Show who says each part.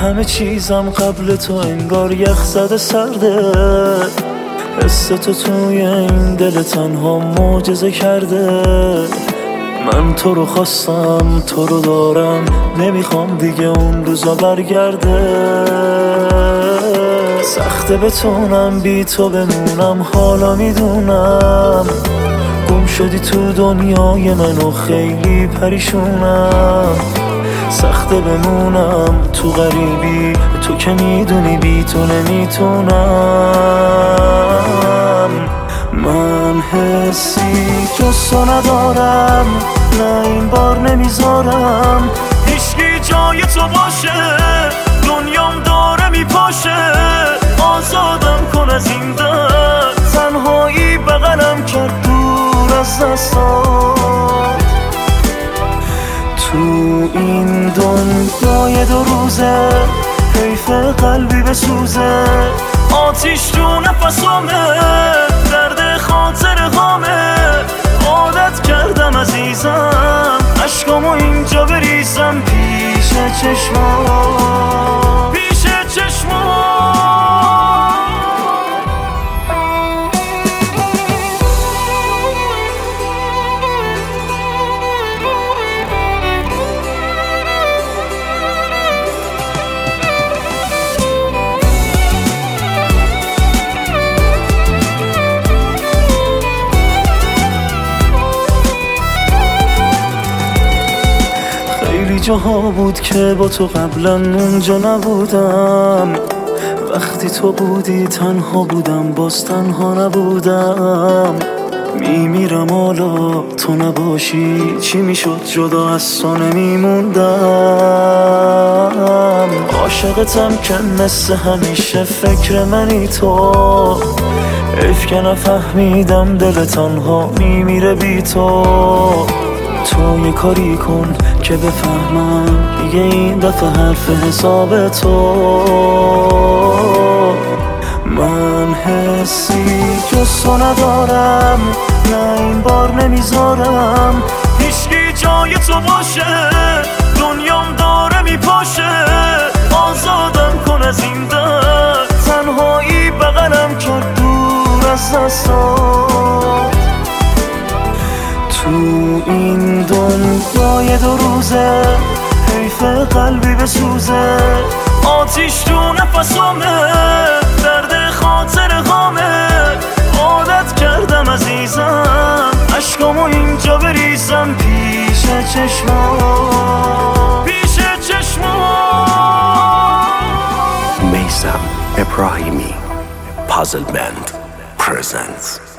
Speaker 1: همه چیزم قبل تو انگار یخ زده سرده. حس تو توی این دل تنها معجزه کرده. من تو رو خواستم، تو رو دارم، نمیخوام دیگه اون روزا برگرده. سخته بتونم بی تو بمونم، حالا میدونم گم شدی تو دنیای من و خیلی پریشونم. سخته بمونم تو غریبی، تو که میدونی بی تو نمیتونم. من حسی جز تو ندارم، نه این بار نمیذارم هیچکی جای تو باشه. دنیام داره میپاشه، آزادم کن از این درد. تنهایی بغلم کرد دور از دستات. تو این دنیای دو روزه حیف قلبی بسوزه. آتیش تو نفسامه، درد خاطر هامه. عادت کردم عزیزم عشقامو اینجا بریزم پیش چشمات، پیش چشمات. جاها بود که با تو قبلا اونجا نبودم. وقتی تو بودی تنها بودم، باز تنها نبودم. میمیرم حالا تو نباشی، چی میشد جدا از تو نمیموندم. عاشقتم که مثل همیشه فکر منی تو. حیف که نفهمیدم دل تنها میمیره بی تو. تو یه کاری کن که بفهمم دیگه این دفعه حرف حساب تو. من حسی جز تو ندارم، نه این بار نمیذارم هیچکی جای تو باشه. دنیام داره میپاشه، آزادم کن از این درد. تنهایی بغلم کرد دور از دستات. تو این دنیای دو روزه حیف قلبی بسوزه. آتیش تو نفسامه، درد خاطر هامه. عادت کردم عزیزم عشقامو اینجا بریزم پیش چشمات، پیش چشمات.
Speaker 2: Meysam Ebrahimi Puzzle Band presents